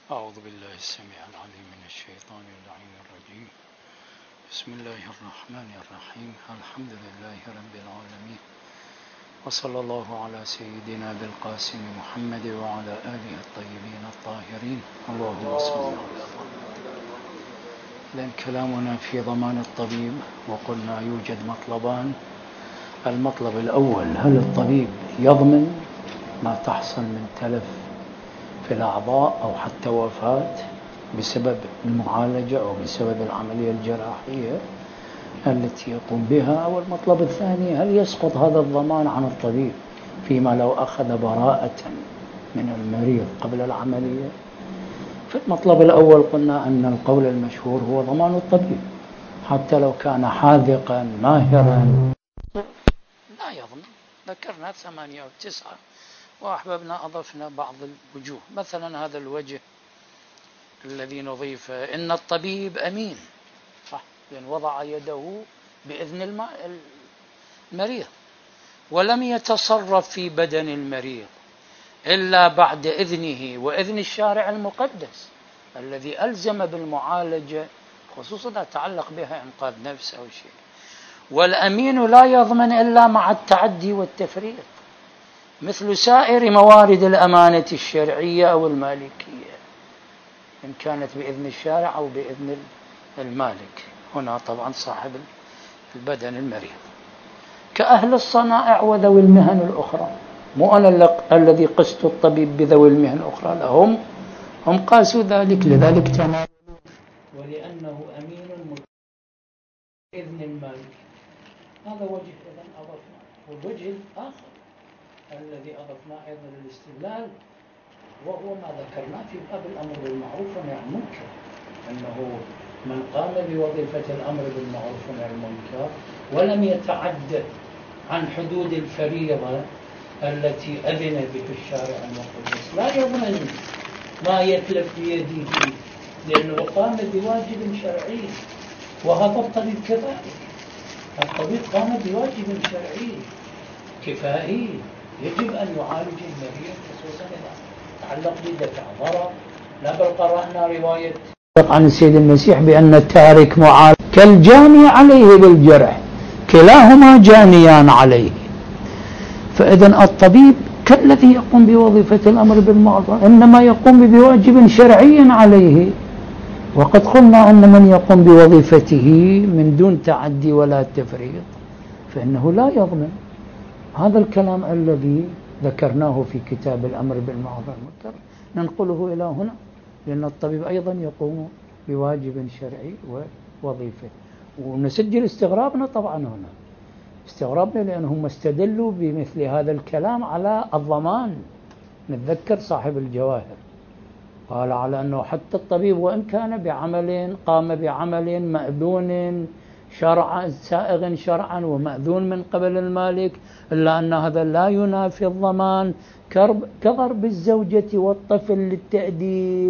أعوذ بالله السميع العليم من الشيطان اللعين الرجيم. بسم الله الرحمن الرحيم. الحمد لله رب العالمين، وصلى الله على سيدنا بالقاسم محمد وعلى آله الطيبين الطاهرين. اللهم صل على محمد. لأن كلامنا في ضمان الطبيب، وقلنا يوجد مطلبان. المطلب الأول، هل الطبيب يضمن ما تحصل من تلف في الأعضاء أو حتى وفاة بسبب المعالجة أو بسبب العملية الجراحية التي يقوم بها؟ والمطلب الثاني، هل يسقط هذا الضمان عن الطبيب فيما لو أخذ براءة من المريض قبل العملية؟ في المطلب الأول قلنا أن القول المشهور هو ضمان الطبيب، حتى لو كان حاذقا ماهرا لا يضمن. ذكرنا 8 أو 9 وأحببنا أضفنا بعض الوجوه. مثلا هذا الوجه الذي نضيف إن الطبيب أمين، صح، لأن وضع يده بإذن المريض ولم يتصرف في بدن المريض إلا بعد إذنه وإذن الشارع المقدس الذي ألزم بالمعالجة، خصوصا لا تعلق بها إنقاذ نفس أو شيء. والأمين لا يضمن إلا مع التعدي والتفريط، مثل سائر موارد الأمانة الشرعية أو المالكية، إن كانت بإذن الشارع أو بإذن المالك. هنا طبعا صاحب البدن المريض كأهل الصنائع وذوي المهن الأخرى. مو أنا الذي قست الطبيب بذوي المهن الأخرى، لهم هم قاسوا ذلك، لذلك تناولوا ولأنه أمين بإذن المالك. هذا وجه إذن أضفنا. والوجه الآخر الذي أضفناه أيضا للاستدلال وهو ما ذكرناه في باب الأمر بالمعروف والنهي عن المنكر، أنه من قام بوظيفة الأمر بالمعروف والنهي عن المنكر ولم يتعد عن حدود الفريضة التي أذن به الشارع المقدس لا يضمن ما يتلف بيده، لأنه قام بواجب شرعي. وهذا الطبيب كذلك، الطبيب قام بواجب شرعي كفائي، يجب أن يعالج المريض، خصوصا إذا تعلق بدفع ضرر. لا بل قرأنا رواية عن السيد المسيح بأن التارك معالج كالجاني عليه بالجرح، كلاهما جانيان عليه. فإذن الطبيب كالذي يقوم بوظيفة الأمر بالمعروف إنما يقوم بواجب شرعي عليه. وقد قلنا أن من يقوم بوظيفته من دون تعدي ولا تفريط فإنه لا يضمن. هذا الكلام الذي ذكرناه في كتاب الأمر بالمعروف والمنكر ننقله إلى هنا، لأن الطبيب أيضا يقوم بواجب شرعي ووظيفة. ونسجل استغرابنا طبعا هنا، استغرابنا لأنهم استدلوا بمثل هذا الكلام على الضمان. نتذكر صاحب الجواهر قال على أنه حتى الطبيب وإن كان بعمل قام بعمل مأذون شرعا سائغ شرعا ومأذون من قبل المالك، إلا أن هذا لا ينافي الضمان، كضرب الزوجة والطفل للتأديب.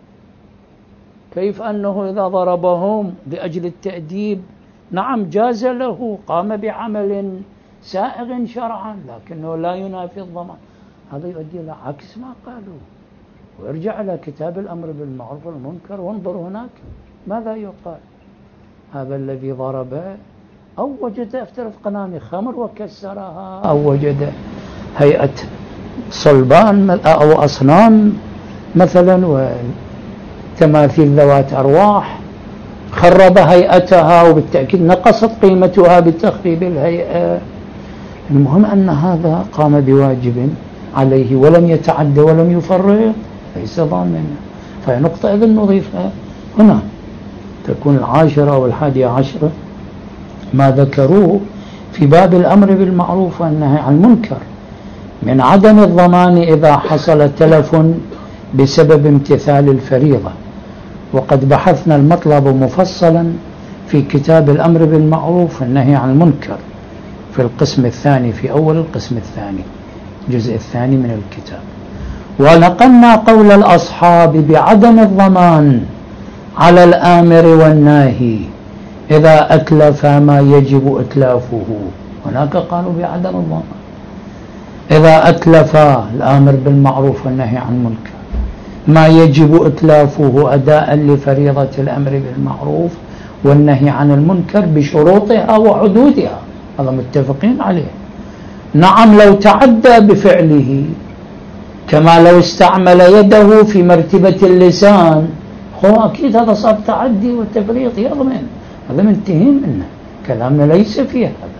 كيف أنه إذا ضربهم لأجل التأديب نعم جاز له، قام بعمل سائغ شرعا، لكنه لا ينافي الضمان. هذا يؤدي إلى عكس ما قالوا. وارجع إلى كتاب الأمر بالمعروف والمنكر وانظر هناك ماذا يقال. هذا الذي ضرب أو وجد افترض قناني خمر وكسرها، أو وجد هيئة صلبان أو أصنام مثلا وتماثيل ذوات أرواح، خرب هيئتها وبالتأكيد نقصت قيمتها بتخريب الهيئة. المهم أن هذا قام بواجب عليه ولم يتعد ولم يفرط، ليس ضامنا. فهي نقطة إذن نضيفها هنا تكون 10 و11 ما ذكروه في باب الأمر بالمعروف والنهي عن المنكر من عدم الضمان إذا حصل تلف بسبب امتثال الفريضة. وقد بحثنا المطلب مفصلا في كتاب الأمر بالمعروف والنهي عن المنكر في القسم الثاني، في أول القسم الثاني الجزء الثاني من الكتاب. ونقلنا قول الأصحاب بعدم الضمان على الآمر والناهي إذا أتلف ما يجب إتلافه. هناك قالوا بعدم الضمان إذا أتلف الآمر بالمعروف والنهي عن المنكر ما يجب إتلافه أداء لفريضة الأمر بالمعروف والنهي عن المنكر بشروطها وحدودها، هذا متفقين عليه. نعم لو تعدى بفعله كما لو استعمل يده في مرتبة اللسان، أكيد هذا صار تعدي وتفريط يضمن، هذا منتهين منه، كلامنا ليس فيه هذا.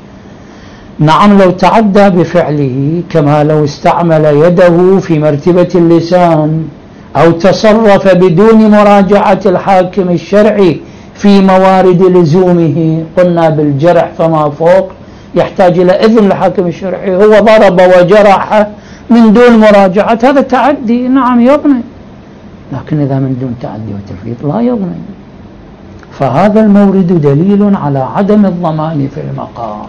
نعم لو تعدى بفعله كما لو استعمل يده في مرتبة اللسان أو تصرف بدون مراجعة الحاكم الشرعي في موارد لزومه، قلنا بالجرح فما فوق يحتاج إلى إذن الحاكم الشرعي، هو ضرب وجرح من دون مراجعة، هذا تعدي نعم يضمن، لكن إذا من دون تعدي وتفريط لا يضمن. فهذا المورد دليل على عدم الضمان في المقام،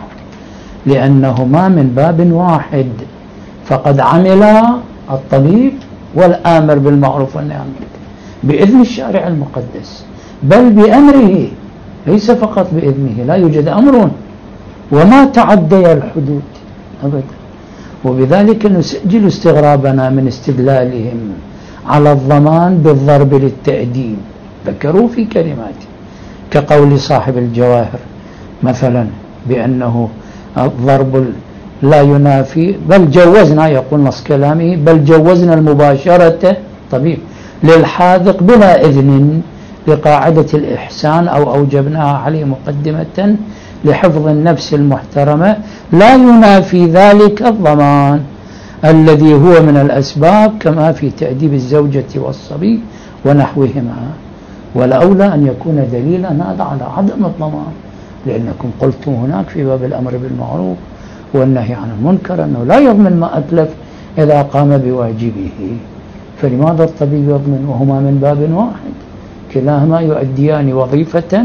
لأنهما من باب واحد، فقد عمل الطبيب والآمر بالمعروف والنهي عن المنكر بإذن الشارع المقدس، بل بأمره ليس فقط بإذنه، لا يوجد أمر وما تعدي الحدود أبدا. وبذلك نسجل استغرابنا من استدلالهم على الضمان بالضرب للتأديب، ذكروا في كلماته كقول صاحب الجواهر مثلا بأنه الضرب لا ينافي، بل جوزنا، يقول نص كلامه، بل جوزنا المباشرة طبيب للحاذق بلا إذن لقاعدة الإحسان أو أوجبناها عليه مقدمة لحفظ النفس المحترمة، لا ينافي ذلك الضمان الذي هو من الأسباب كما في تأديب الزوجة والصبي ونحوهما. والأولى أن يكون دليلا هذا على عدم الضمان، لأنكم قلتم هناك في باب الأمر بالمعروف والنهي عن المنكر أنه لا يضمن ما أتلف إذا قام بواجبه، فلماذا الطبيب يضمن وهما من باب واحد؟ كلاهما يؤديان وظيفة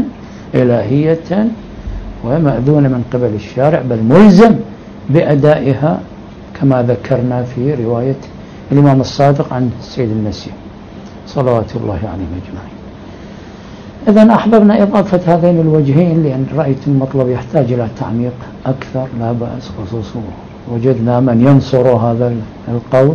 إلهية ومأذون من قبل الشارع، بل ملزم بأدائها كما ذكرنا في رواية الإمام الصادق عن السيد المسيح صلوات الله عليه أجمعين. إذن أحببنا إضافة هذين الوجهين لأن رأيت المطلب يحتاج إلى تعميق أكثر، لا بأس، خصوصا وجدنا من ينصر هذا القول.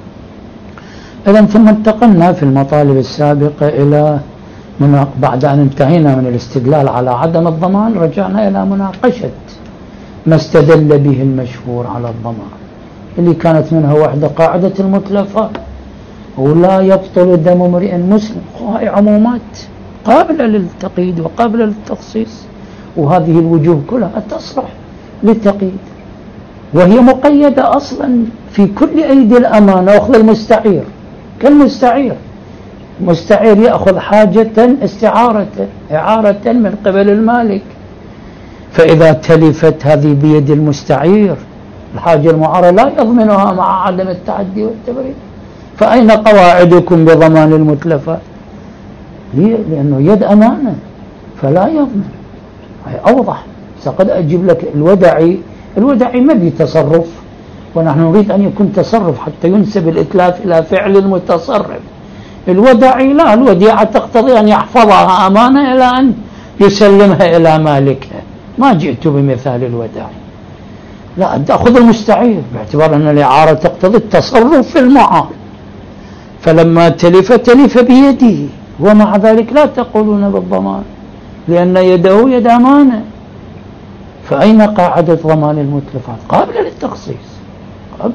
إذن ثم انتقلنا في المطالب السابقة إلى بعد أن انتهينا من الاستدلال على عدم الضمان رجعنا إلى مناقشة ما استدل به المشهور على الضمان، اللي كانت منها واحدة قاعدة المتلفات، ولا يبطل دم امرئ مسلم، هاي عمومات قابلة للتقييد وقابلة للتخصيص، وهذه الوجوه كلها تصلح للتقييد، وهي مقيدة أصلا في كل أيدي الأمانة. أخذ المستعير كالمستعير، مستعير يأخذ حاجة إعارة من قبل المالك، فإذا تلفت هذه بيد المستعير الحاجة المعارة لا يضمنها مع عدم التعدي والتبريد، فأين قواعدكم بضمان المتلفات؟ لأنه يد أمانة فلا يضمن، هي أوضح. سقد أجيب لك الودعي ما بيتصرف، ونحن نريد أن يكون تصرف حتى ينسب الإتلاف إلى فعل المتصرف. الودعي لا، الوديعة تقتضي أن يحفظها أمانة إلى أن يسلمها إلى مالكها، ما جئت بمثال الودعي، لا تأخذ المستعير باعتبار أن الإعارة تقتضي التصرف في المعامل، فلما تلف بيده، ومع ذلك لا تقولون بالضمان لأن يده يد أمانة، فأين قاعدة ضمان المتلفات؟ قابلة للتخصيص قابل.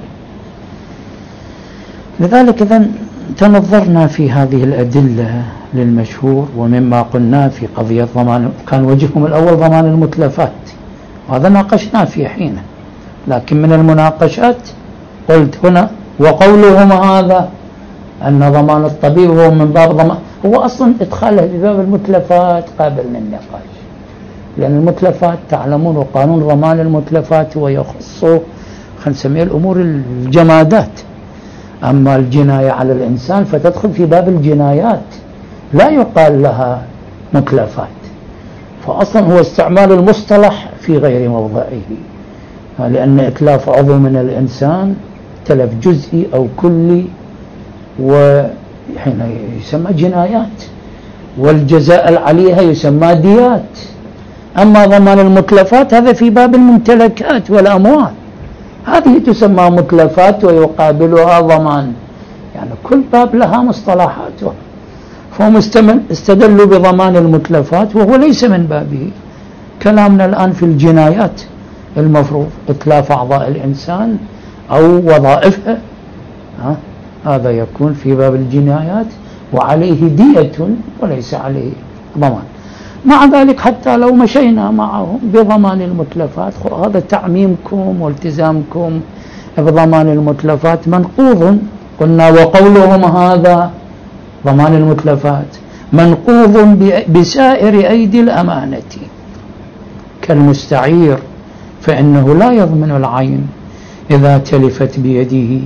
لذلك إذن تنظرنا في هذه الأدلة للمشهور، ومما قلنا في قضية ضمان كان وجههم الأول ضمان المتلفات، وهذا ناقشنا في حينه، لكن من المناقشات قلت هنا وقولهم هذا أن ضمان الطبيب هو من باب ضمان، هو أصلا إدخاله بباب المتلفات قابل للنقاش، لأن المتلفات تعلمون وقانون ضمان المتلفات هو يخص خلينا نسميه الأمور الجمادات، أما الجناية على الإنسان فتدخل في باب الجنايات لا يقال لها متلفات، فأصلا هو استعمال المصطلح في غير موضعه، لأن إتلاف عضو من الإنسان تلف جزئي أو كلي وحين يسمى جنايات، والجزاء عليها يسمى ديات. أما ضمان المتلفات هذا في باب الممتلكات والأموال، هذه تسمى متلفات ويقابلها ضمان، يعني كل باب لها مصطلحاته. فهم استدلوا بضمان المتلفات وهو ليس من بابه. كلامنا الآن في الجنايات المفروض إتلاف أعضاء الإنسان أو وظائفه، هذا يكون في باب الجنايات وعليه دية وليس عليه ضمان. مع ذلك حتى لو مشينا معهم بضمان المتلفات، هذا تعميمكم والتزامكم بضمان المتلفات منقوض. قلنا وقولهم هذا ضمان المتلفات منقوض بسائر أيدي الأمانة كالمستعير، فإنه لا يضمن العين إذا تلفت بيده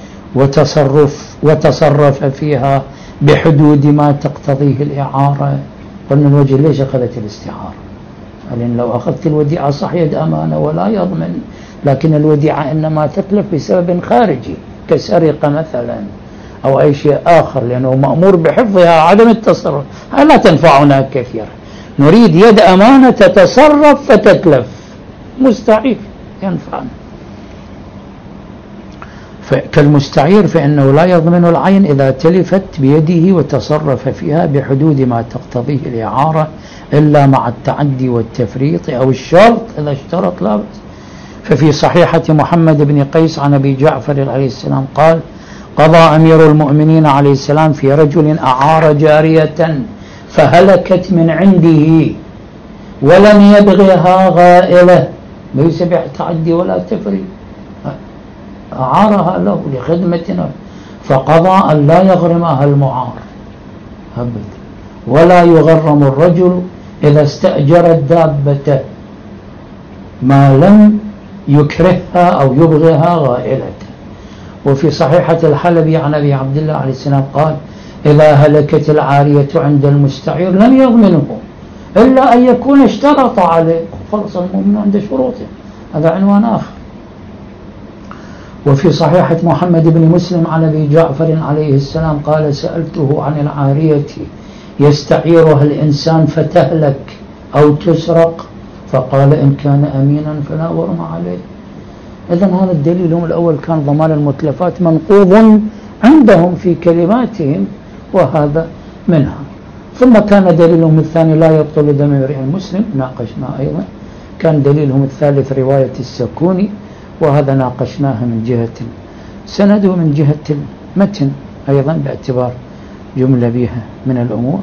وتصرف فيها بحدود ما تقتضيه الإعارة. قلنا الوجه ليش أخذت الاستعارة؟ لأن لو أخذت الوديعة صح يد أمانة ولا يضمن، لكن الوديعة إنما تتلف بسبب خارجي كسرقة مثلا أو أي شيء آخر، لأنه مأمور بحفظها عدم التصرف، هذا لا تنفعنا كثيرا. نريد يد أمانة تتصرف فتتلف، مستعير ينفعنا. كالمستعير فإنه لا يضمن العين إذا تلفت بيده وتصرف فيها بحدود ما تقتضيه الإعارة إلا مع التعدي والتفريط أو الشرط، إذا اشترط لا بأس. ففي صحيحة محمد بن قيس عن أبي جعفر عليه السلام قال: قضى أمير المؤمنين عليه السلام في رجل أعار جارية فهلكت من عنده ولم يبغها غائلة، ليس بتعدي ولا تفريط، أعارها له لخدمتنا، فقضى أن لا يغرمها المعار أبدا، ولا يغرم الرجل إذا استأجر الدابة ما لم يكرهها أو يبغها غائلة. وفي صحيحة الحلبي عن أبي عبد الله عليه السلام قال: إذا هلكت العارية عند المستعير لم يضمنه إلا أن يكون اشترط عليه، خلص المؤمن عند شروطه، هذا عنوان آخر. وفي صحيحة محمد بن مسلم عن أبي جعفر عليه السلام قال: سألته عن العارية يستعيرها الإنسان فتهلك أو تسرق، فقال: إن كان أمينا فلا ورم عليه. إذن هذا الدليل الأول كان ضمان المتلفات منقوض عندهم في كلماتهم، وهذا منها. ثم كان دليلهم الثاني لا يبطل دم امرئ مسلم، ناقشنا أيضا. كان دليلهم الثالث رواية السكوني، وهذا ناقشناها من جهة سند ومن جهة المتن أيضا باعتبار جملة بها من الأمور،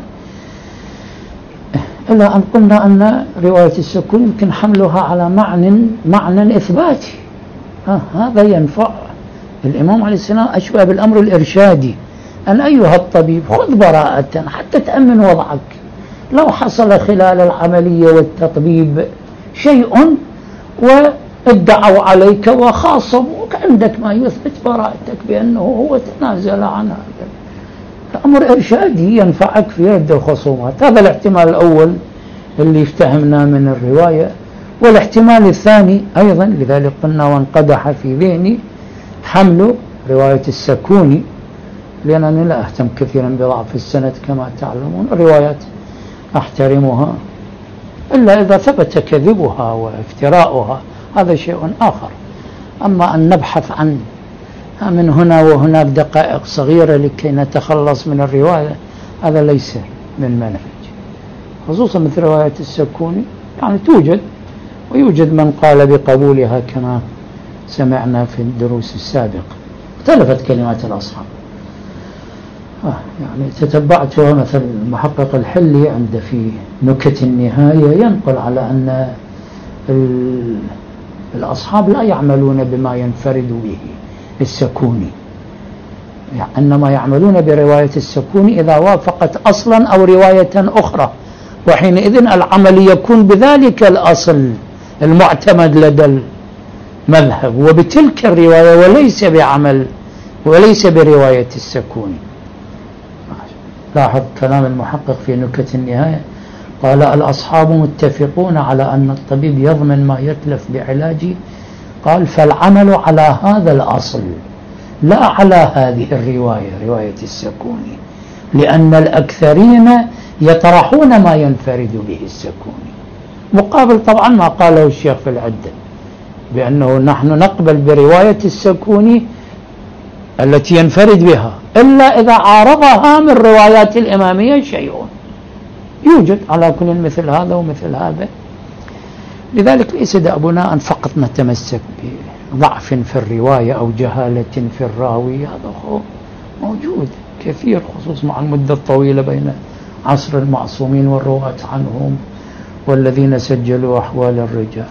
إلا أن قلنا أن رواية السكون يمكن حملها على معنى إثباتي. هذا ينفع. الإمام عليه السلام أشبه بالأمر الإرشادي، أن أيها الطبيب خذ براءة حتى تأمن وضعك، لو حصل خلال العملية والتطبيب شيء وادعوا عليك وخاصموك، عندك ما يثبت براءتك بأنه هو تنازل عن هذا. الأمر إرشادي ينفعك في رد الخصومات. هذا الاحتمال الأول اللي افتهمنا من الرواية. والاحتمال الثاني أيضا لذلك قلنا وانقدح في ذهني حمل رواية السكوني، لأنني لا أهتم كثيرا بضعف السند كما تعلمون، الروايات أحترمها إلا إذا ثبت كذبها وافتراؤها، هذا شيء آخر. أما أن نبحث عن من هنا وهناك دقائق صغيرة لكي نتخلص من الرواية، هذا ليس من منهج، خصوصا مثل رواية السكوني. يعني توجد ويوجد من قال بقبولها كما سمعنا في الدروس السابقة، اختلفت كلمات الأصحاب. يعني تتبعتها مثل المحقق الحلي عند في نكت النهاية ينقل على أن الأصحاب لا يعملون بما ينفرد به السكوني، يعني إنما يعملون برواية السكوني إذا وافقت أصلا أو رواية أخرى، وحينئذ العمل يكون بذلك الأصل المعتمد لدى المذهب وبتلك الرواية، وليس برواية السكوني. لاحظ كلام المحقق في نكت النهاية، قال: الأصحاب متفقون على أن الطبيب يضمن ما يتلف بعلاجه، قال: فالعمل على هذا الأصل لا على هذه الرواية، رواية السكوني، لأن الأكثرين يطرحون ما ينفرد به السكوني، مقابل طبعا ما قاله الشيخ في العدة بأنه نحن نقبل برواية السكوني التي ينفرد بها إلا إذا عارضها من روايات الإمامية شيء، يوجد على كل مثل هذا ومثل هذا. لذلك ليس دأبنا أن فقط نتمسك بضعف في الرواية أو جهالة في الراوي، هذا هو موجود كثير، خصوصا مع المدة الطويلة بين عصر المعصومين والرواة عنهم والذين سجلوا أحوال الرجال.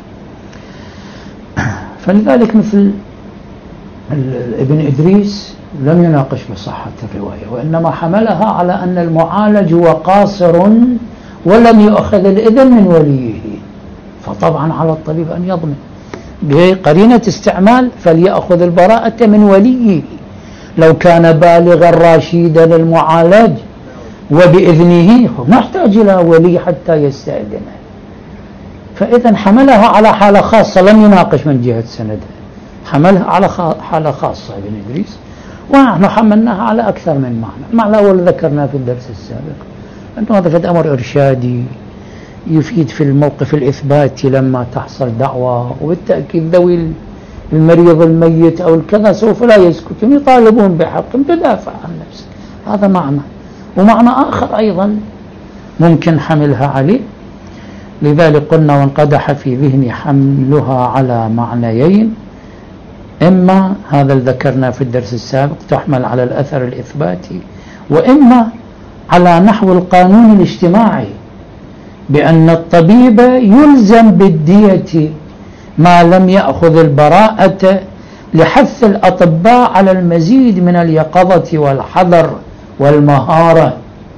فلذلك مثل ابن إدريس لم يناقش بصحة الرواية، وإنما حملها على أن المعالج هو قاصر ولم يؤخذ الإذن من وليه، فطبعا على الطبيب أن يضمن بقرينة استعمال فليأخذ البراءة من وليه. لو كان بالغا رشيدا للمعالج وبإذنه ما يحتاج إلى ولي حتى يستأذنه. فإذا حملها على حالة خاصة، لم يناقش من جهة سندها، حملها على حالة خاصة ابن إدريس، ونحن حملناها على أكثر من معنى. المعنى الأول ذكرناه في الدرس السابق، أنه هذا فد أمر إرشادي يفيد في الموقف الإثباتي لما تحصل دعوة، وبالتأكيد ذوي المريض الميت أو الكذا سوف لا يسكتون، يطالبون بحق تدافع عن نفسك، هذا معنى. ومعنى آخر أيضا ممكن حملها عليه، لذلك قلنا وانقدح في ذهني حملها على معنيين، إما هذا اللي ذكرنا في الدرس السابق تحمل على الأثر الإثباتي، وإما على نحو القانون الاجتماعي، بأن الطبيب يلزم بالدية ما لم يأخذ البراءة لحث الأطباء على المزيد من اليقظة والحذر والمهارة.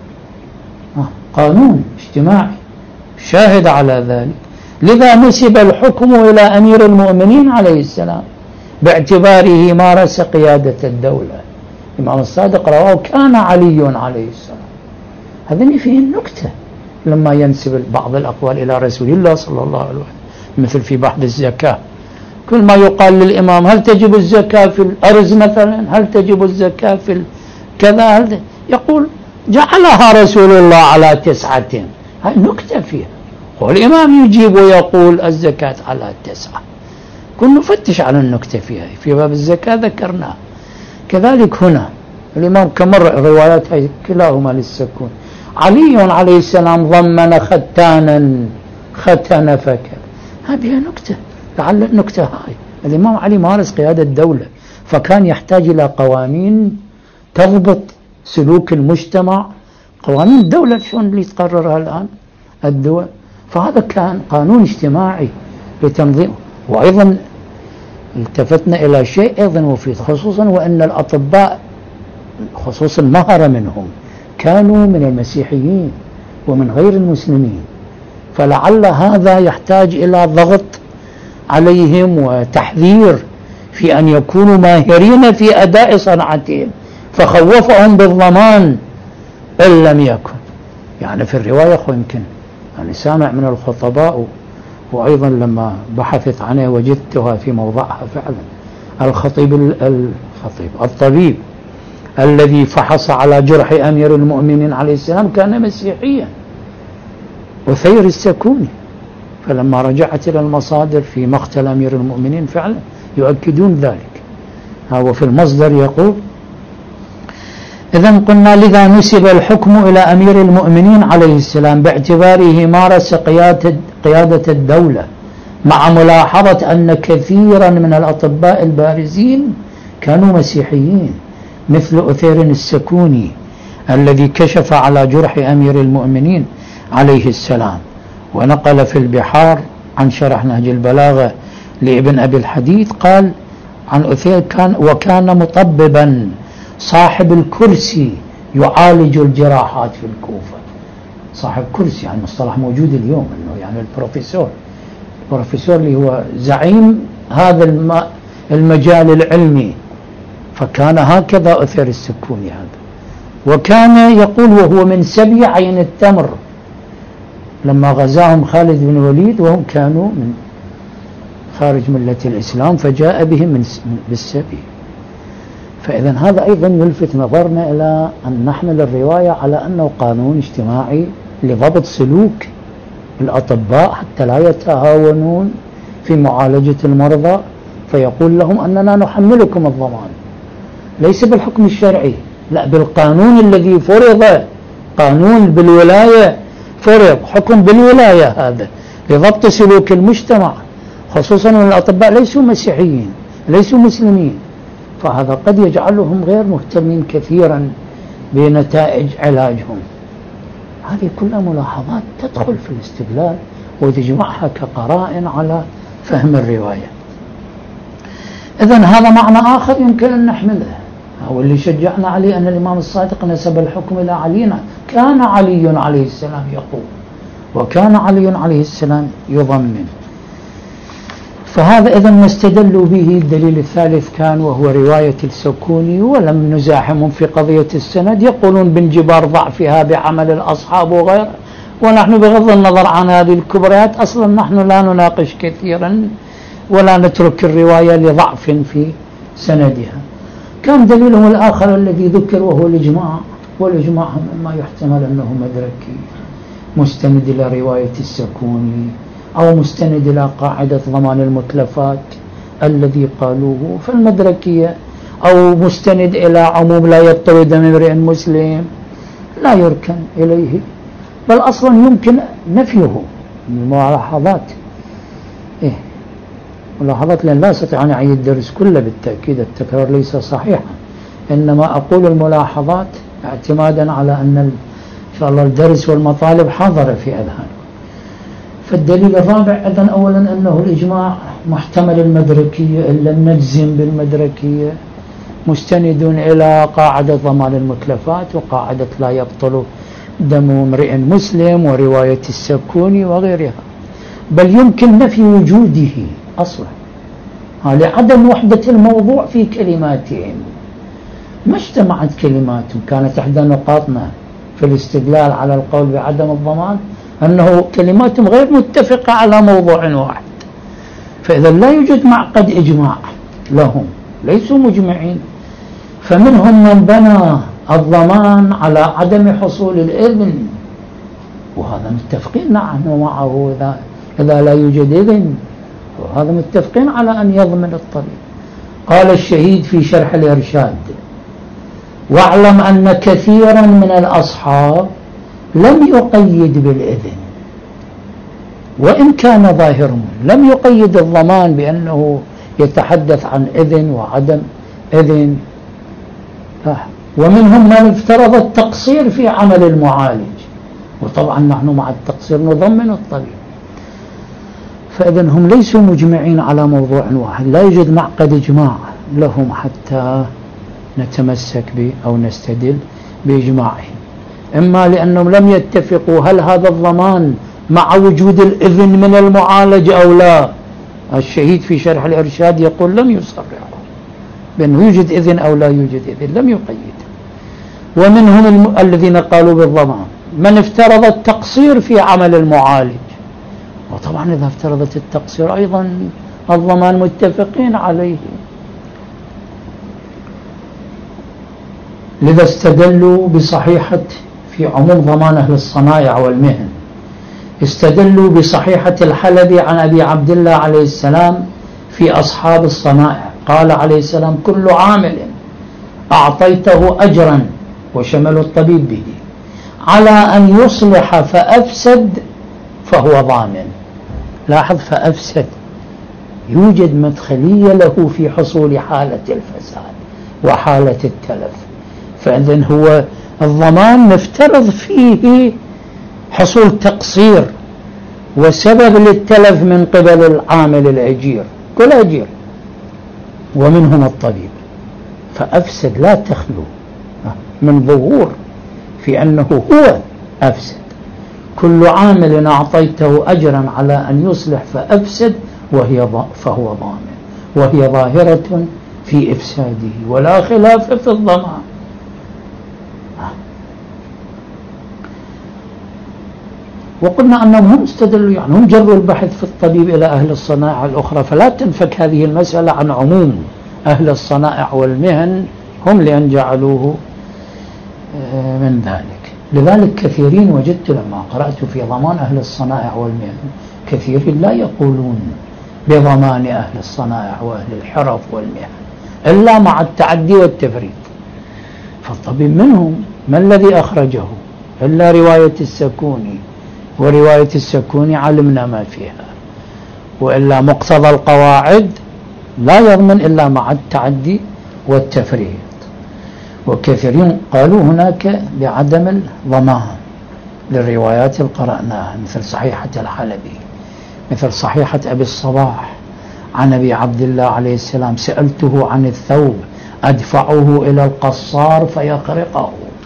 قانون اجتماعي شاهد على ذلك. لذا نسب الحكم إلى أمير المؤمنين عليه السلام باعتباره مارس قيادة الدولة. الإمام الصادق رواه كان علي عليه السلام. هذا فيه النكتة لما ينسب بعض الأقوال إلى رسول الله صلى الله عليه وسلم، مثل في بحث الزكاة، كل ما يقال للإمام هل تجب الزكاة في الأرز مثلا، هل تجب الزكاة في كذا، يقول جعلها رسول الله على 9. هاي نكتة فيها، والإمام يجيب ويقول الزكاة على 9. كن نفتش على النكتة فيها. في باب الزكاة ذكرناه. كذلك هنا الإمام كمر روايات هاي كلاهما للسكون. علي عليه السلام ضمن ختانا ختن فكر، هذه نكتة. لعل النكتة هاي الإمام علي مارس قيادة الدولة، فكان يحتاج إلى قوانين تضبط سلوك المجتمع، قوانين الدولة شلون اللي تقررها الآن الدول. فهذا كان قانون اجتماعي لتنظيم. وأيضا التفتنا إلى شيء أيضا مفيد، خصوصا وأن الأطباء خصوصا مهر منهم كانوا من المسيحيين ومن غير المسلمين، فلعل هذا يحتاج إلى ضغط عليهم وتحذير في أن يكونوا ماهرين في أداء صنعتهم، فخوفهم بالضمان إن لم يكن. يعني في الرواية يمكن أنا سامع من الخطباء، وأيضا لما بحثت عنها وجدتها في موضعها فعلا، الطبيب الذي فحص على جرح أمير المؤمنين عليه السلام كان مسيحيا، أثير السكوني. فلما رجعت إلى المصادر في مقتل أمير المؤمنين فعلا يؤكدون ذلك. هو في المصدر يقول: إذن قلنا لذا نسب الحكم إلى أمير المؤمنين عليه السلام باعتباره مارس قيادة الدولة، مع ملاحظة أن كثيرا من الأطباء البارزين كانوا مسيحيين، مثل أثير السكوني الذي كشف على جرح أمير المؤمنين عليه السلام. ونقل في البحار عن شرح نهج البلاغة لابن أبي الحديث قال عن أثير وكان مطببا صاحب الكرسي يعالج الجراحات في الكوفة. صاحب كرسي يعني مصطلح موجود اليوم، انه يعني البروفيسور اللي هو زعيم هذا المجال العلمي. فكان هكذا أثير السكوني هذا. وكان يقول وهو من سبي عين التمر لما غزاهم خالد بن الوليد وهم كانوا من خارج ملة الإسلام، فجاء بهم بالسبي. فإذا هذا أيضا يلفت نظرنا إلى أن نحمل الرواية على أنه قانون اجتماعي لضبط سلوك الأطباء حتى لا يتهاونون في معالجة المرضى، فيقول لهم أننا نحملكم الضمان، ليس بالحكم الشرعي لا، بالقانون الذي فرض، قانون بالولاية فرض، حكم بالولاية هذا لضبط سلوك المجتمع، خصوصا أن الأطباء ليسوا مسيحيين ليسوا مسلمين، فهذا قد يجعلهم غير مهتمين كثيرا بنتائج علاجهم. هذه كلها ملاحظات تدخل في الاستدلال وتجمعها كقرائن على فهم الرواية. إذن هذا معنى آخر يمكن أن نحمله، هو اللي شجعنا عليه أن الإمام الصادق نسب الحكم إلى علينا. كان علي عليه السلام يقول، وكان علي عليه السلام يضمن. فهذا إذن ما استدلوا به. الدليل الثالث كان وهو رواية السكوني، ولم نزاحمهم في قضية السند، يقولون بانجبار ضعفها بعمل الأصحاب وغيره، ونحن بغض النظر عن هذه الكبريات أصلا نحن لا نناقش كثيرا ولا نترك الرواية لضعف في سندها. كان دليلهم الآخر الذي ذكر وهو الإجماع، والإجماع مما يحتمل أنه مدركي مستند إلى رواية السكوني، أو مستند إلى قاعدة ضمان المتلفات الذي قالوه في المدركية، أو مستند إلى عموم لا يبطل دم امرئ مسلم، لا يركن إليه، بل أصلا يمكن نفيه من الملاحظات. ملاحظات، لأن لا أستطيع أن أعيد الدرس كله بالتأكيد، التكرار ليس صحيحا، إنما أقول الملاحظات اعتمادا على أن إن شاء الله الدرس والمطالب حاضرة في أذهان. فالدليل الرابع أيضا أولا أنه الإجماع محتمل المدركية إن لم نجزم بالمدركية، مستند إلى قاعدة ضمان المتلفات وقاعدة لا يبطل دم امرئ مسلم ورواية السكوني وغيرها، بل يمكن نفي وجوده أصلا لعدم وحدة الموضوع في كلماتهم. ما اجتمعت كلماتهم. كانت إحدى نقاطنا في الاستدلال على القول بعدم الضمان أنه كلماتهم غير متفقة على موضوع واحد، فإذا لا يوجد معقد إجماع لهم، ليسوا مجمعين. فمنهم من بنى الضمان على عدم حصول الإذن، وهذا متفقين نحن معه إذا لا يوجد إذن، وهذا متفقين على أن يضمن الطبيب. قال الشهيد في شرح الإرشاد: واعلم أن كثيرا من الأصحاب لم يقيد بالإذن، وإن كان ظاهرهم لم يقيد الضمان بأنه يتحدث عن إذن وعدم إذن. ومنهم من افترض التقصير في عمل المعالج، وطبعا نحن مع التقصير نضمن الطبيب. فإذن هم ليسوا مجمعين على موضوع واحد، لا يوجد معقد إجماع لهم حتى نتمسك به أو نستدل بإجماعهم، إما لأنهم لم يتفقوا هل هذا الضمان مع وجود الإذن من المعالج أو لا. الشهيد في شرح الإرشاد يقول لم يصرحوا بأنه يوجد إذن أو لا يوجد إذن، لم يقيد. ومنهم الذين قالوا بالضمان من افترض التقصير في عمل المعالج، وطبعا إذا افترضت التقصير أيضا الضمان متفقين عليه. لذا استدلوا بصحيحة في عموم ضمان أهل الصنائع والمهن، استدلوا بصحيحة الحلبي عن أبي عبد الله عليه السلام في أصحاب الصنائع، قال عليه السلام: كل عامل أعطيته أجرا، وشمل الطبيب به، على أن يصلح فأفسد فهو ضامن. لاحظ، فأفسد، يوجد مدخلية له في حصول حالة الفساد وحالة التلف. فإذن هو الضمان نفترض فيه حصول تقصير وسبب للتلف من قبل العامل الأجير، كل أجير، ومنهم الطبيب. فأفسد لا تخلو من ظهور في أنه هو أفسد. كل عامل أعطيته أجرا على أن يصلح فأفسد فهو ضامن، وهي ظاهرة في إفساده ولا خلاف في الضمان. وقلنا أنهم هم استدلوا، يعني هم جروا البحث في الطبيب إلى أهل الصنائع الأخرى، فلا تنفك هذه المسألة عن عموم أهل الصنائع والمهن، هم لأن جعلوه من ذلك. لذلك كثيرين وجدت لما قرأت في ضمان أهل الصنائع والمهن كثيرين لا يقولون بضمان أهل الصنائع وأهل الحرف والمهن إلا مع التعدي والتفريط، فالطبيب منهم ما الذي أخرجه إلا رواية السكوني، ورواية السكوني علمنا ما فيها، وإلا مقتضى القواعد لا يضمن إلا مع التعدي والتفريط. وكثيرون قالوا هناك بعدم الضمان للروايات اللي قرأناها، مثل صحيحة الحلبي، مثل صحيحة أبي الصباح عن أبي عبد الله عليه السلام: سألته عن الثوب أدفعه إلى القصار فيخرقه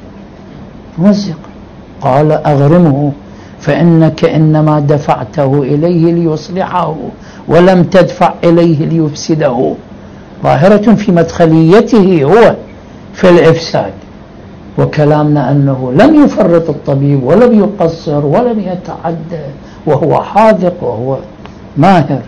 مزق، قال: أغرمه فإنك إنما دفعته إليه ليصلحه ولم تدفع إليه ليفسده. ظاهرة في مدخليته هو في الإفساد، وكلامنا أنه لم يفرط الطبيب ولم يقصر ولم يتعدى، وهو حاذق وهو ماهر.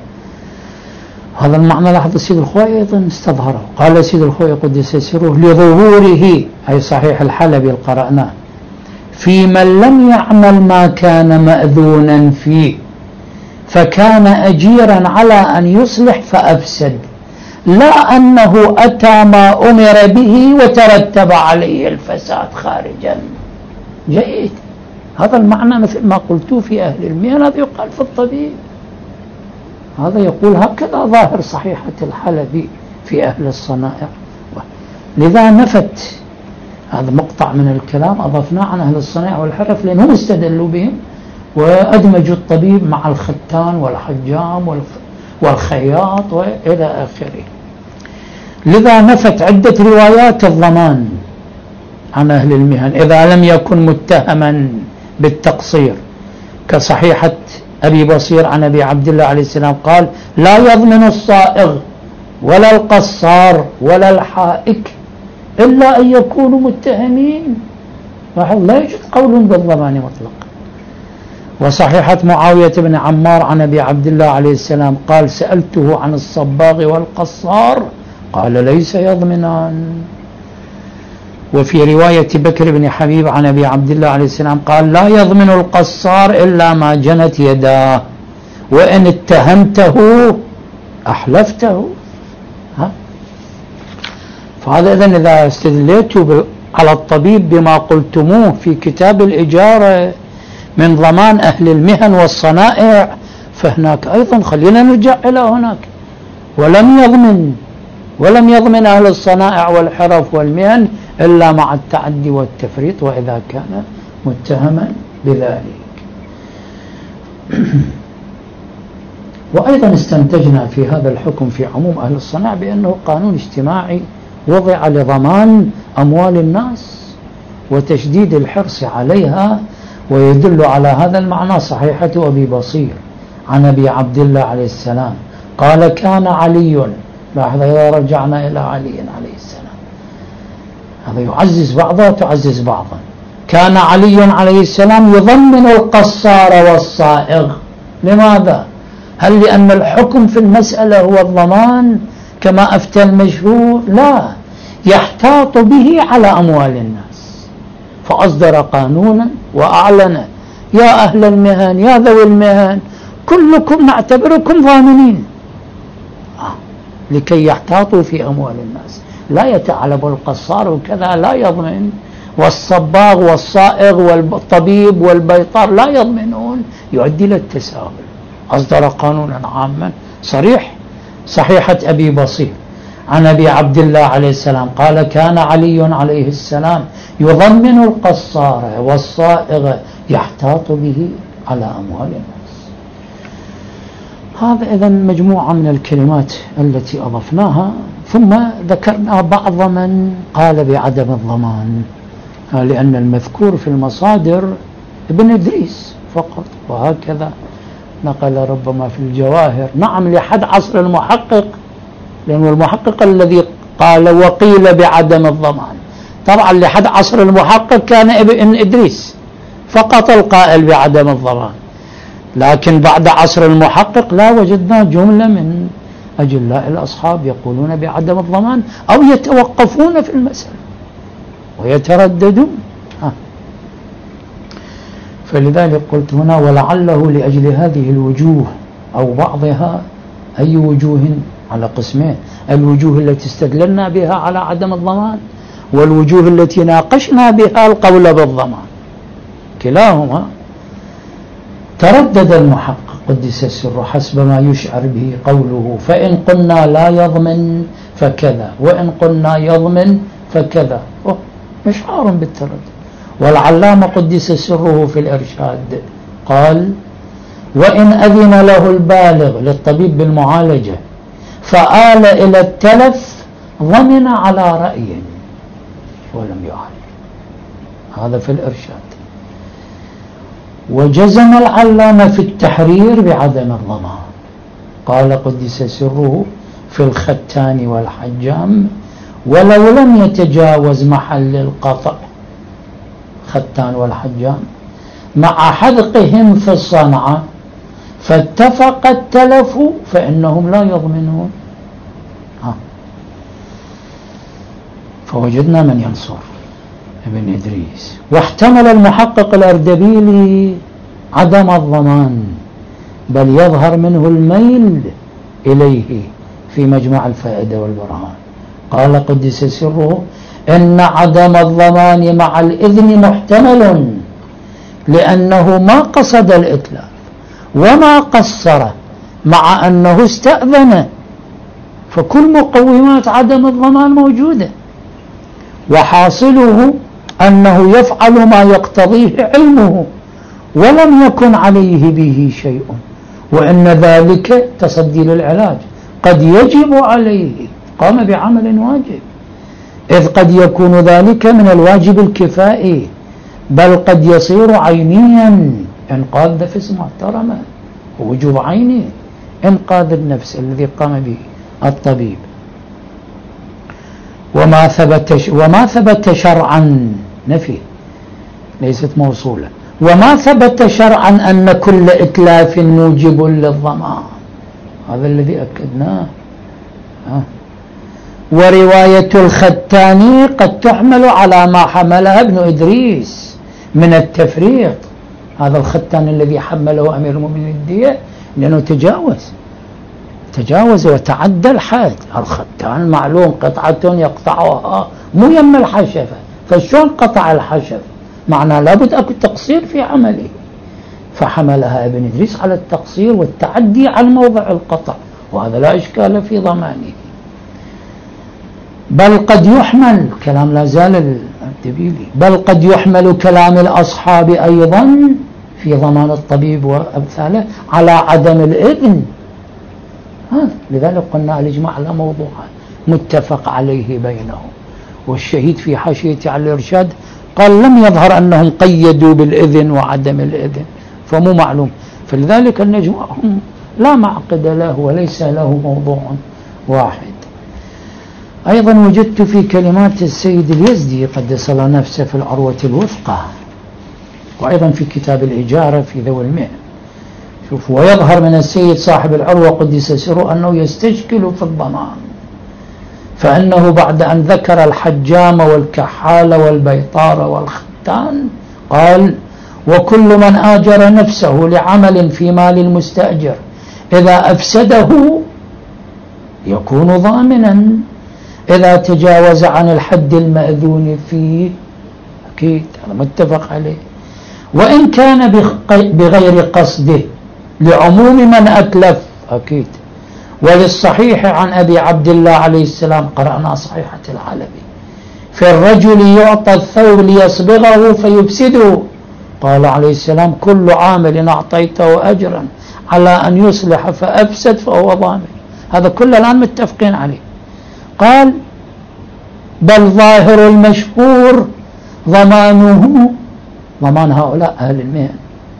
هذا المعنى لاحظ السيد الخوئي أيضا استظهره. قال السيد الخوئي قدس سره: لظهوره، أي صحيح الحلبي قرأناه، في من لم يعمل ما كان مأذونا فيه فكان أجيرا على أن يصلح فأفسد، لا أنه أتى ما أمر به وترتب عليه الفساد خارجا. جيد، هذا المعنى مثل ما قلت في أهل المهن، هذا يقال في الطبيب، هذا يقول هكذا ظاهر صحيحة الحلبي في أهل الصنائع. لذا نفت هذا مقطع من الكلام أضفناه عن أهل الصنائع والحرف، لأنهم استدلوا بهم وأدمجوا الطبيب مع الختان والحجام والخياط وإلى آخره. لذا نفت عدة روايات الضمان عن أهل المهن إذا لم يكن متهما بالتقصير، كصحيحة أبي بصير عن أبي عبد الله عليه السلام قال: لا يضمن الصائغ ولا القصار ولا الحائك إلا أن يكونوا متهمين. لا يوجد قول بالضمان مطلق. وصحيحة معاوية بن عمار عن أبي عبد الله عليه السلام قال: سألته عن الصباغ والقصار قال: ليس يضمنان. وفي رواية بكر بن حبيب عن أبي عبد الله عليه السلام قال: لا يضمن القصار إلا ما جنت يداه، وإن اتهمته أحلفته. فهذا إذن إذا استدليتوا على الطبيب بما قلتموه في كتاب الإجارة من ضمان أهل المهن والصنائع، فهناك أيضا خلينا نرجع إلى هناك. ولم يضمن أهل الصنائع والحرف والمهن إلا مع التعدي والتفريط وإذا كان متهما بذلك. وأيضا استنتجنا في هذا الحكم في عموم أهل الصنائع بأنه قانون اجتماعي وضع لضمان أموال الناس وتشديد الحرص عليها. ويدل على هذا المعنى صحيحة أبي بصير عن أبي عبد الله عليه السلام قال: كان علي، لاحظ إذا رجعنا إلى علي عليه السلام، هذا يعزز بعضه وتعزز بعضا. كان علي عليه السلام يضمن القصار والصائغ. لماذا؟ هل لأن الحكم في المسألة هو الضمان كما أفتى المشهور؟ لا، يحتاط به على أموال الناس، فأصدر قانونا وأعلن: يا أهل المهن، يا ذوي المهن، كلكم نعتبركم ضامنين، لكي يحتاطوا في أموال الناس. لا يتعلب القصار وكذا لا يضمن، والصباغ والصائغ والطبيب والبيطار لا يضمنون، يؤدي للتساهل. أصدر قانونا عاما صريح. صحيحة أبي بصير عن أبي عبد الله عليه السلام قال: كان علي عليه السلام يضمن القصار والصائغ يحتاط به على أموال الناس. هذا إذن مجموعة من الكلمات التي أضفناها، ثم ذكرنا بعض من قال بعدم الضمان، لأن المذكور في المصادر ابن إدريس فقط، وهكذا نقل ربما في الجواهر. نعم، لحد عصر المحقق، لأنه المحقق الذي قال وقيل بعدم الضمان. طبعا لحد عصر المحقق كان ابن إدريس فقط القائل بعدم الضمان، لكن بعد عصر المحقق لا، وجدنا جملة من أجلاء الأصحاب يقولون بعدم الضمان أو يتوقفون في المسألة ويترددون. فلذلك قلت هنا: ولعله لأجل هذه الوجوه أو بعضها. أي وجوه؟ على قسمين: الوجوه التي استدللنا بها على عدم الضمان، والوجوه التي ناقشنا بها القول بالضمان كلاهما. تردد المحقق قدس سره حسب ما يشعر به قوله فإن قلنا لا يضمن فكذا وإن قلنا يضمن فكذا، إشعار بالتردد. والعلامة قدس سره في الإرشاد قال وإن أذن له البالغ للطبيب بالمعالجة فآل إلى التلف ضمن على رأيه ولم يعالج. هذا في الإرشاد. وجزم العلامة في التحرير بعدم الضمان. قال قدس سره في الختان والحجام ولو لم يتجاوز محل القطع ختان والحجام مع حدقهم في الصنعة فاتفق التلف فإنهم لا يضمنون. فوجدنا من ينصر ابن إدريس. واحتمل المحقق الأردبيلي عدم الضمان بل يظهر منه الميل إليه في مجمع الفائدة والبرهان. قال قدس سره إن عدم الضمان مع الإذن محتمل لأنه ما قصد الإتلاف وما قصر مع أنه استأذن، فكل مقومات عدم الضمان موجودة، وحاصله أنه يفعل ما يقتضيه علمه ولم يكن عليه به شيء، وإن ذلك تصدي للعلاج قد يجب عليه، قام بعمل واجب، إذ قد يكون ذلك من الواجب الكفائي بل قد يصير عينيا إنقاذ نفس محترمة ووجوب عيني إنقاذ النفس الذي قام به الطبيب. وما ثبت شرعا نفي ليست موصولة. وما ثبت شرعا أن كل إتلاف موجب للضمان، هذا الذي أكدناه. ورواية الختاني قد تحمل على ما حملها ابن إدريس من التفريط. هذا الختان الذي حمله أمير المؤمنين الدية لأنه تجاوز وتعدى الحد. الختان معلوم قطعة يقطعها مو يم الحشفة، فشون قطع الحشف؟ معناه لابد أكو تقصير في عمله، فحملها ابن إدريس على التقصير والتعدي عن موضع القطع، وهذا لا إشكال في ضمانه. بل قد يحمل كلام لا زال الأردبيلي، بل قد يحمل كلام الأصحاب أيضا في ضمان الطبيب وأمثاله على عدم الإذن. لذلك قلنا الإجماع على موضوع متفق عليه بينهم. والشهيد في حاشيته على الإرشاد قال لم يظهر أنهم قيدوا بالإذن وعدم الإذن، فمو معلوم. فلذلك النجمع لا معقد له وليس له موضوع واحد. أيضا وجدت في كلمات السيد اليزدي قدس الله نفسه في العروة الوثقى، وأيضا في كتاب الإجارة في ذوي المئة. شوف، ويظهر من السيد صاحب العروة قدس سره أنه يستشكل في الضمان، فأنه بعد أن ذكر الحجام والكحال والبيطار والختان قال وكل من آجر نفسه لعمل في مال المستأجر إذا أفسده يكون ضامنا إذا تجاوز عن الحد المأذون فيه. أكيد هذا متفق عليه. وإن كان بغير قصده لعموم من أتلف، أكيد. وللصحيح عن أبي عبد الله عليه السلام قرأنا صحيحة العلبي في الرجل يعطى الثوب ليصبغه فيفسده، قال عليه السلام كل عامل أعطيته أجرا على أن يصلح فأفسد فهو ضامن. هذا كله الآن متفقين عليه. قال بل ظاهر المشهور ضمان هؤلاء أهل المهن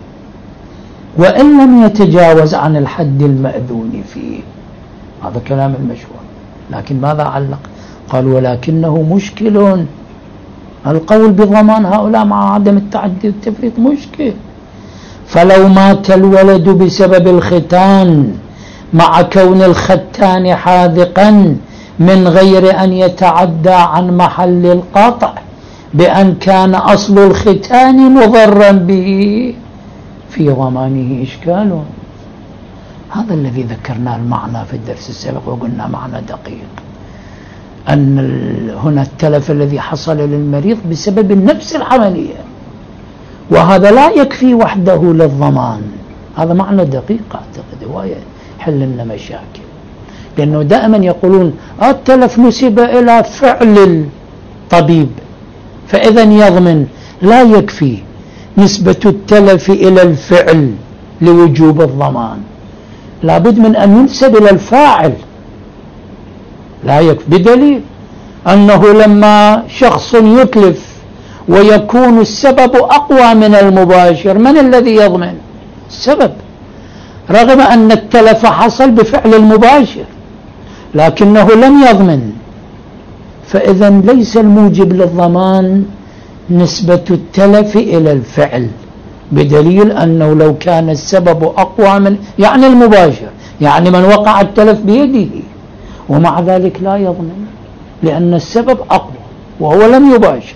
وإن لم يتجاوز عن الحد المأذون فيه. هذا كلام المشهور. لكن ماذا علق؟ قال ولكنه مشكل، القول بضمان هؤلاء مع عدم التعدي والتفريط مشكل. فلو مات الولد بسبب الختان مع كون الختان حاذقا من غير أن يتعدى عن محل القطع بأن كان أصل الختان مضرا به في ضمانه إشكال. هذا الذي ذكرنا المعنى في الدرس السابق وقلنا معنى دقيق. أن هنا التلف الذي حصل للمريض بسبب نفس العملية، وهذا لا يكفي وحده للضمان. هذا معنى دقيق أعتقد، هو يحل لنا مشاكل، لأنه دائما يقولون التلف نسب إلى فعل الطبيب فإذا يضمن. لا يكفي نسبة التلف إلى الفعل لوجوب الضمان، لابد من أن ينسب إلى الفاعل. لا يكفي، بدليل أنه لما شخص يتلف ويكون السبب أقوى من المباشر، من الذي يضمن؟ السبب، رغم أن التلف حصل بفعل المباشر لكنه لم يضمن. فإذا ليس الموجب للضمان نسبة التلف إلى الفعل، بدليل أنه لو كان السبب أقوى من يعني المباشر، يعني من وقع التلف بيده، ومع ذلك لا يضمن لأن السبب أقوى وهو لم يباشر.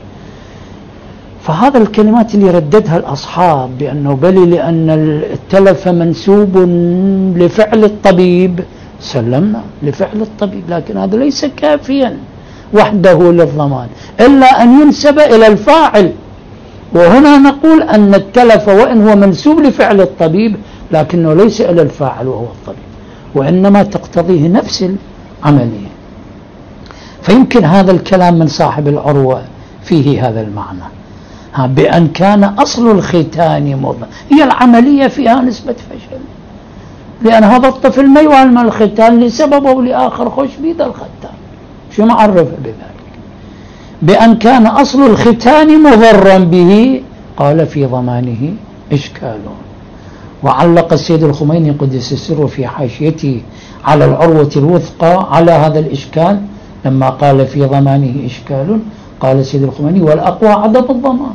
فهذا الكلمات اللي رددها الأصحاب بأنه بل لأن التلف منسوب لفعل الطبيب، سلمنا لفعل الطبيب، لكن هذا ليس كافيا وحده للضمان إلا أن ينسب إلى الفاعل. وهنا نقول أن التلف وإن هو منسوب لفعل الطبيب لكنه ليس إلى الفاعل وهو الطبيب، وإنما تقتضيه نفس العملية. فيمكن هذا الكلام من صاحب العروة فيه هذا المعنى، بأن كان أصل الختان مضمن. هي العملية فيها نسبة فشل، لأن هذا الطفل ما يعلم الختان لسبب أو لآخر، خوش بيد الختان شو معرف بذلك. بأن كان أصل الختان مضرا به قال في ضمانه إشكال. وعلق السيد الخميني قدس سره في حاشيته على العروة الوثقى على هذا الإشكال لما قال في ضمانه إشكال، قال السيد الخميني والأقوى عدم الضمان،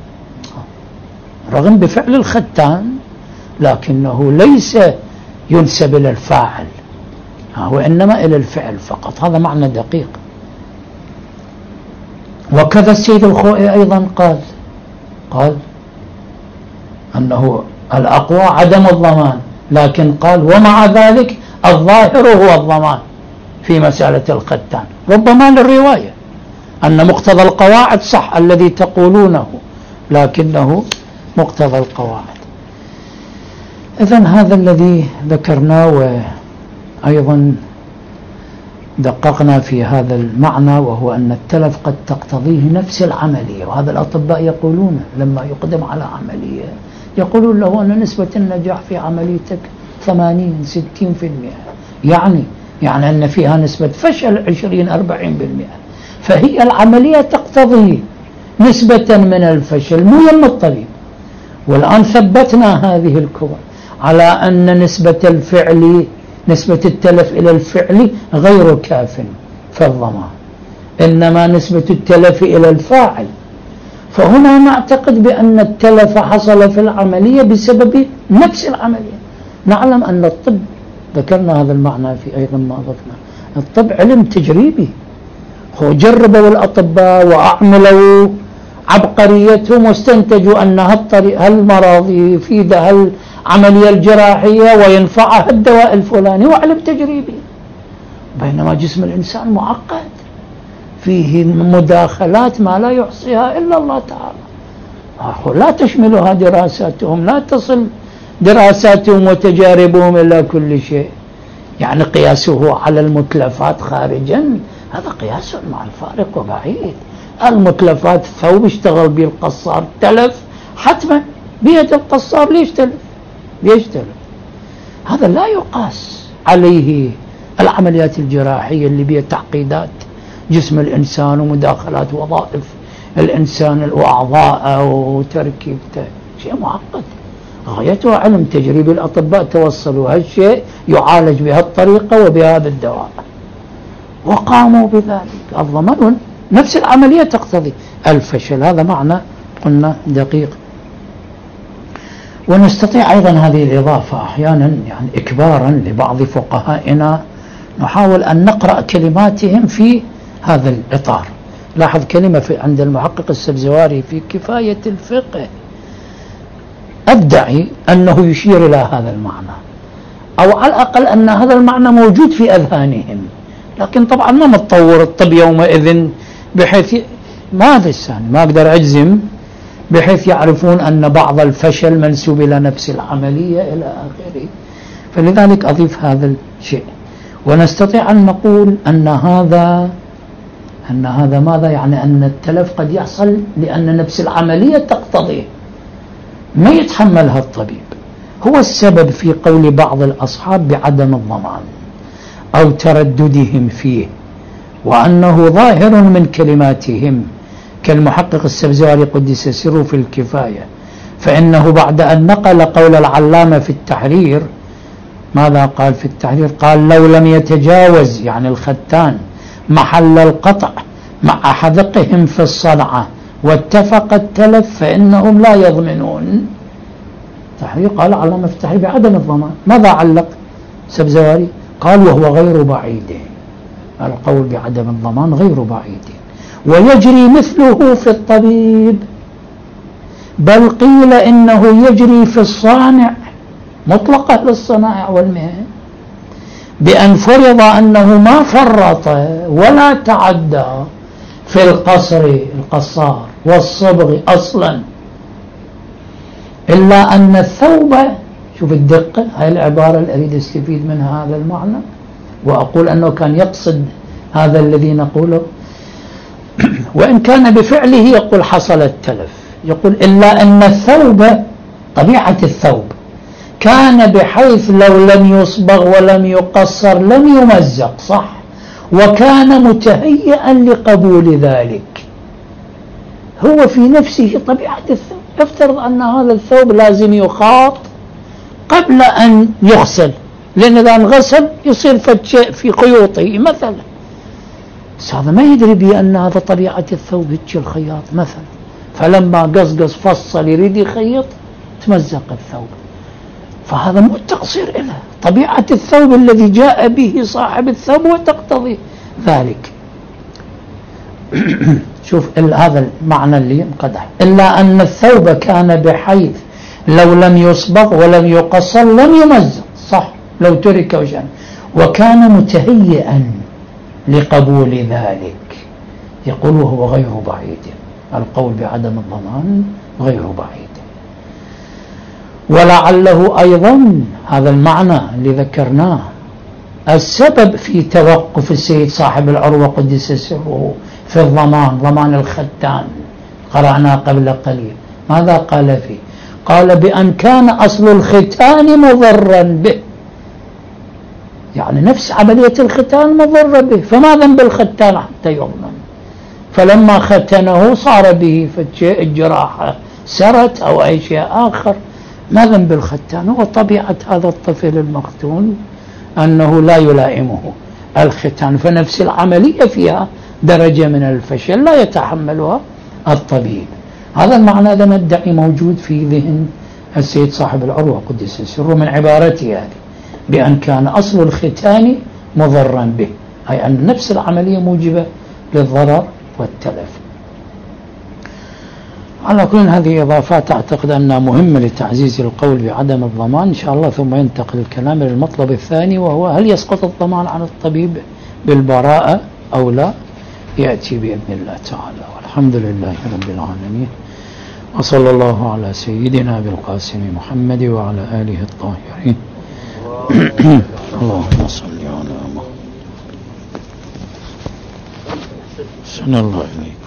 رغم بفعل الختان لكنه ليس ينسب إلى الفاعل وإنما إلى الفعل فقط. هذا معنى دقيق. وكذا السيد الخوئي أيضا قال أنه الأقوى عدم الضمان، لكن قال ومع ذلك الظاهر هو الضمان في مسألة الختان، ربما للرواية أن مقتضى القواعد صح الذي تقولونه، لكنه مقتضى القواعد. إذن هذا الذي ذكرناه، وأيضا دققنا في هذا المعنى، وهو أن التلف قد تقتضيه نفس العملية. وهذا الأطباء يقولون لما يقدم على عملية يقولون له أن نسبة النجاح في عمليتك 80-60%، يعني أن فيها نسبة فشل 20-40%. فهي العملية تقتضي نسبة من الفشل مو يم الطبيب. والآن ثبتنا هذه الكبر على أن نسبة التلف إلى الفعل غير كاف في الضمان، إنما نسبة التلف إلى الفاعل. فهنا نعتقد بأن التلف حصل في العملية بسبب نفس العملية. نعلم أن الطب، ذكرنا هذا المعنى في أيضا ما ضفنا، الطب علم تجريبي، هو جربوا الأطباء وأعملوا عبقريتهم واستنتجوا أن هالمرض يفيد هالعملية الجراحية وينفعها الدواء الفلاني، وعلم تجريبي. بينما جسم الإنسان معقد فيه مداخلات ما لا يحصيها إلا الله تعالى، لا تشملها دراساتهم، لا تصل دراساتهم وتجاربهم إلى كل شيء. يعني قياسه على المتلفات خارجا هذا قياس مع الفارق وبعيد. المتلفات ثوب اشتغل به القصار تلف حتما بيد القصار، ليش تلف؟ هذا لا يقاس عليه العمليات الجراحية اللي بها تعقيدات جسم الإنسان ومداخلات وظائف الإنسان وأعضاءه وتركيبته، شيء معقد غايته علم تجريبي. الأطباء توصلوا هالشيء يعالج بهالطريقة وبهذا الدواء وقاموا بذلك. الضمان نفس العملية تقتضي الفشل. هذا معنى قلنا دقيق. ونستطيع أيضا هذه الإضافة أحيانا يعني إكبارا لبعض فقهائنا نحاول أن نقرأ كلماتهم في هذا الإطار. لاحظ كلمة عند المحقق السبزواري في كفاية الفقه، أدعي أنه يشير إلى هذا المعنى، أو على الأقل أن هذا المعنى موجود في أذهانهم، لكن طبعا ما متطور الطب يومئذ بحيث ما أقدر أجزم بحيث يعرفون أن بعض الفشل منسوب إلى نفس العملية إلى آخره. فلذلك أضيف هذا الشيء. ونستطيع أن نقول أن هذا ماذا يعني؟ أن التلف قد يحصل لأن نفس العملية تقتضيه، ما يتحملها الطبيب. هو السبب في قول بعض الأصحاب بعدم الضمان أو ترددهم فيه، وأنه ظاهر من كلماتهم، كالمحقق السبزواري قدس سره في الكفاية، فإنه بعد أن نقل قول العلامة في التحرير ماذا قال في التحرير؟ قال لو لم يتجاوز يعني الختان محل القطع مع حذقهم في الصنعة واتفق التلف فإنهم لا يضمنون. تحرير قال علامة في التحرير بعدم الضمان. ماذا علق سبزواري؟ قال وهو غير بعيد، القول بعدم الضمان غير بعيد، ويجري مثله في الطبيب، بل قيل إنه يجري في الصانع مطلقة للصنائع والمهن، بأن فرض أنه ما فرط ولا تعدى في القصار والصبغ أصلا، إلا أن الثوب، شوف الدقة، هاي العبارة اللي أريد أستفيد منها هذا المعنى، وأقول أنه كان يقصد هذا الذي نقوله، وإن كان بفعله يقول حصل التلف، يقول إلا أن الثوب طبيعة الثوب كان بحيث لو لم يصبغ ولم يقصر لم يمزق، صح، وكان متهيئا لقبول ذلك. هو في نفسه طبيعة الثوب، يفترض أن هذا الثوب لازم يخاط قبل أن يغسل، لأن إذا انغسل يصير شيء في خيوطه مثلا، بس هذا ما يدري بأن هذا طبيعة الثوب هيك الخياط مثلا، فلما قصقص فصل يريد يخيط تمزق الثوب. فهذا مو التقصير له، طبيعة الثوب الذي جاء به صاحب الثوب وتقتضي ذلك. شوف هذا المعنى اللي انقدح، إلا أن الثوب كان بحيث لو لم يصبغ ولم يقصر لم يمزق، صح، لو ترك وشان، وكان متهيئا لقبول ذلك. يقول وهو غير بعيد، القول بعدم الضمان غير بعيد. ولعله أيضا هذا المعنى اللي ذكرناه السبب في توقف السيد صاحب العروة قدس سره في الضمان، ضمان الختان، قرأنا قبل قليل. ماذا قال فيه؟ قال بأن كان أصل الختان مضرا به، يعني نفس عملية الختان مضرة به، فما ذنب الختان حتى يضمن؟ فلما ختنه صار به الجراحة سرت أو أي شيء آخر، ما ذنب الختان؟ هو طبيعة هذا الطفل المختون أنه لا يلائمه الختان، فنفس العملية فيها درجة من الفشل لا يتحملها الطبيب. هذا المعنى هذا ندعي موجود في ذهن السيد صاحب العروة قدس سره من عبارته هذه، بأن كان أصل الختان مضرا به، أي أن نفس العملية موجبة للضرر والتلف. على كل هذه إضافات أعتقد أنها مهمة لتعزيز القول بعدم الضمان إن شاء الله. ثم ينتقل الكلام إلى المطلب الثاني، وهو هل يسقط الضمان عن الطبيب بالبراءة أو لا؟ يأتي بإذن الله تعالى. والحمد لله رب العالمين، وصلى الله على سيدنا بالقاسم محمد وعلى آله الطاهرين. اللهم صل على محمد. صلى الله عليه